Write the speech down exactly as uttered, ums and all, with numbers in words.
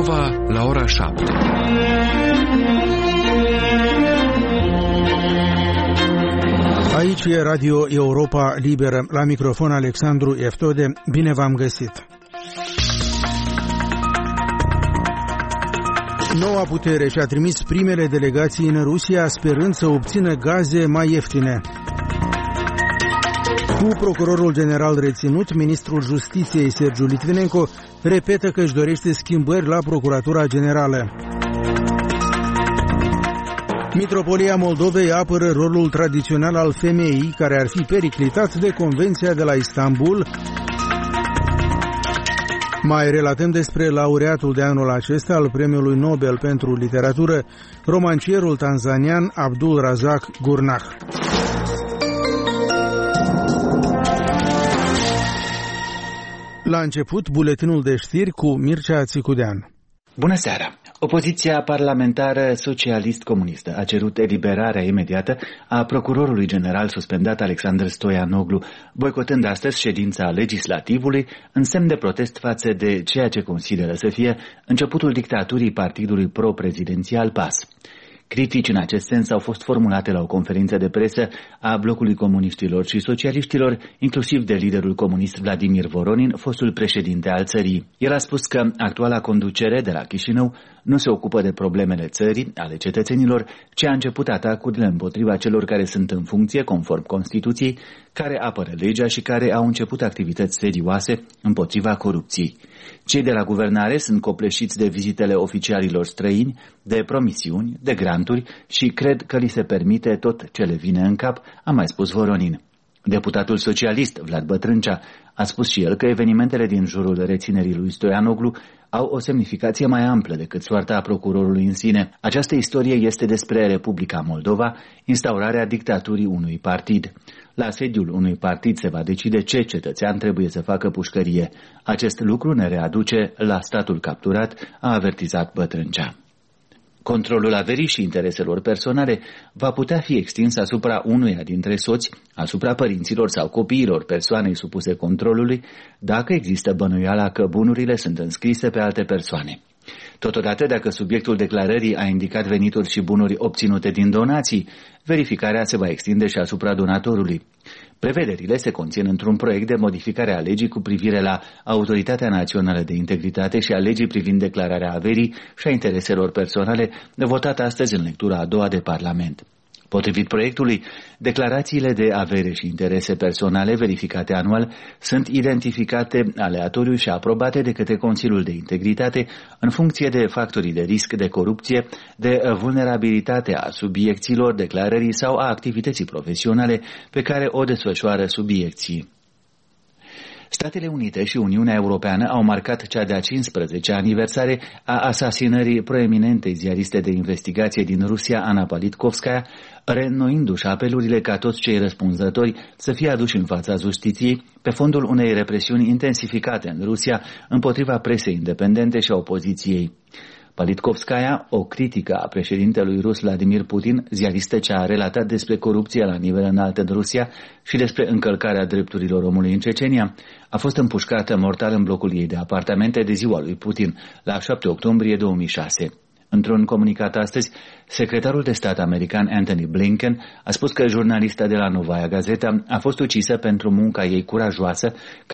Moldova la ora șapte. Aici e Radio Europa Liberă. La microfon Alexandru Eftode. Bine v-am găsit. Noua putere și-a trimis primele delegații în Rusia sperând să obțină gaze mai ieftine. Cu procurorul general reținut, ministrul Justiției Sergiu Litvinenko repetă că își dorește schimbări la Procuratura Generală. Mitropolia Moldovei apără rolul tradițional al femeii, care ar fi periclitat de Convenția de la Istanbul. Mai relatăm despre laureatul de anul acesta al Premiului Nobel pentru Literatură, romancierul tanzanian Abdul Razak Gurnah. La început, buletinul de știri cu Mircea Țicudean. Bună seara! Opoziția parlamentară socialist-comunistă a cerut eliberarea imediată a procurorului general suspendat Alexandru Stoianoglu, boicotând astăzi ședința legislativului în semn de protest față de ceea ce consideră să fie începutul dictaturii partidului pro-prezidențial P A S. Critici în acest sens au fost formulate la o conferință de presă a blocului comuniștilor și socialiștilor, inclusiv de liderul comunist Vladimir Voronin, fostul președinte al țării. El a spus că actuala conducere de la Chișinău nu se ocupă de problemele țării, ale cetățenilor, ci a început atacurile împotriva celor care sunt în funcție, conform Constituției, care apără legea și care au început activități serioase împotriva corupției. Cei de la guvernare sunt copleșiți de vizitele oficialilor străini, de promisiuni, de granturi și cred că li se permite tot ce le vine în cap, a mai spus Voronin. Deputatul socialist Vlad Bătrâncea a spus și el că evenimentele din jurul reținerii lui Stoianoglu au o semnificație mai amplă decât soarta procurorului în sine. Această istorie este despre Republica Moldova, instaurarea dictaturii unui partid. La sediul unui partid se va decide ce cetățean trebuie să facă pușcărie. Acest lucru ne readuce la statul capturat, a avertizat Bătrâncea. Controlul averii și intereselor personale va putea fi extins asupra unuia dintre soți, asupra părinților sau copiilor persoanei supuse controlului, dacă există bănuiala că bunurile sunt înscrise pe alte persoane. Totodată, dacă subiectul declarării a indicat venituri și bunuri obținute din donații, verificarea se va extinde și asupra donatorului. Prevederile se conțin într-un proiect de modificare a legii cu privire la Autoritatea Națională de Integritate și a legii privind declararea averii și a intereselor personale, votat astăzi în lectura a doua de Parlament. Potrivit proiectului, declarațiile de avere și interese personale verificate anual sunt identificate aleatoriu și aprobate de către Consiliul de Integritate în funcție de factorii de risc de corupție, de vulnerabilitate a subiecților declarării sau a activității profesionale pe care o desfășoară subiecții. Statele Unite și Uniunea Europeană au marcat cea de-a cincisprezecea aniversare a asasinării proeminentei ziariste de investigație din Rusia, Ana Politkovskaya, reînnoindu-și apelurile ca toți cei răspunzători să fie aduși în fața justiției pe fondul unei represiuni intensificate în Rusia împotriva presei independente și a opoziției. Politkovskaya, o critică a președintelui rus Vladimir Putin, ziaristă ce a relatat despre corupție la nivel înalt în Rusia și despre încălcarea drepturilor omului în Cecenia, a fost împușcată mortal în blocul ei de apartamente de ziua lui Putin, la șapte octombrie două mii șase. Într-un comunicat astăzi, secretarul de stat american Antony Blinken a spus că jurnalista de la Novaya Gazeta a fost ucisă pentru munca ei curajoasă